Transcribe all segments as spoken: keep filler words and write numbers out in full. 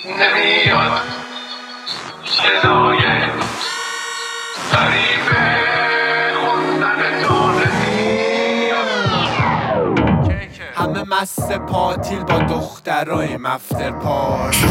نمیاد صدای غریبه خوندن تو نمیاد. همه مست پاتیل با دخترای مفتر پارتی.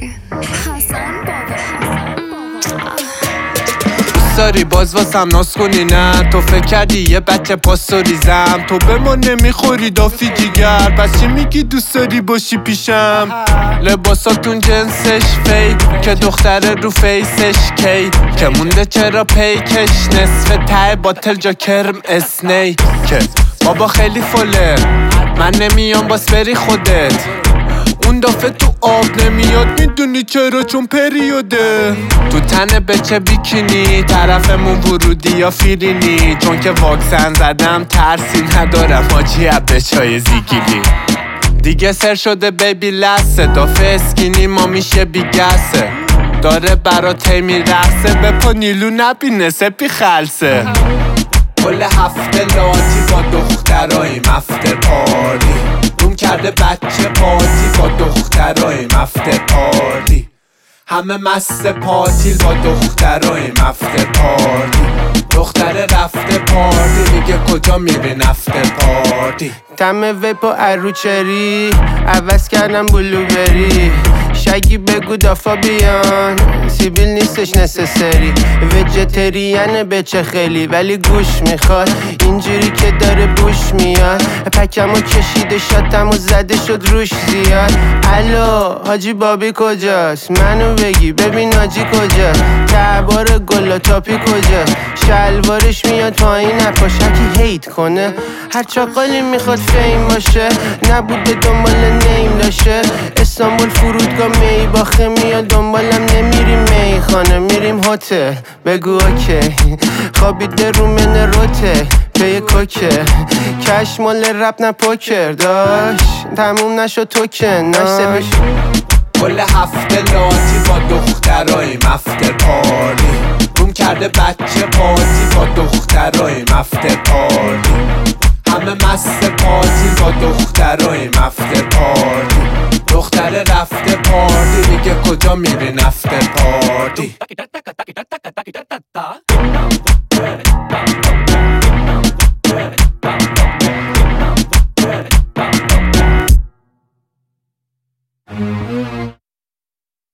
داری باز واسم ناز کنی نه؟ تو فکر کردی یه بچه پاسوریزم؟ تو به ما نمیخوری دافی جیگر، پس چی میگی دوست داری باشی پیشم؟ لباساتون جنسش فیک که دختره رو فیسش کی که مونده چرا پیکش نصف ته باتل جا کرم اسنی که بابا خیلی فله من نمیام باس بری خودت. اون دفعه تو آب نمیاد میدونی چرا؟ چون پریوده. تو تن بچه بیکینی طرفمون ورودی یا فیرینی، چون که واکسن زدم ترسی ندارم آجی بچهای زیگیلی. دیگه سر شده بیبی لسه دافه اسکینی ما میشه بیگسه، داره برات میرخصه به پا نیلو نبینه سپی خلصه. کل هفته لاتی با دخترای مفته پاری، روم کرده بچه پاتی با دخترای مفته پاری. همه مست پاتیل با دخترای مفته پاری. دختره رفته پارتی میگه کجا میری نفته پارتی. تم ویپ و اروچری عوض کردم بلوبری. شگی بگو دافا بیان سیبیل نیستش نسسری. ویجتریانه بچه خیلی ولی گوش میخواد اینجوری که داره بوش میاد. پکمو کشیده شاتمو زده شد روش زیاد. الو حاجی بابی کجاست؟ منو بگی ببین حاجی کجاست؟ تبار گلا تاپی کجاست؟ شلوارش میاد پایین نپاشکی هیت کنه. هر چاقالی میخواد فیم باشه نبوده دنبال نیم داشه. استانبول فرودگاه می باخه میاد دنبالم نمیریم میخانه میریم هتل. بگو اوکی خوابیده رو من روته به کوکه کش مال رپ نه پوکر داشت تموم نشد توکن ناش. کل هفته لاتی با دخترای مفته پاری، روم کرده بچه پاتی با دخترای مفته پاری. همه مست پاتی با دخترای مفته پاری. دختره رفته پارتی میگه کجا میری نفته پارتی.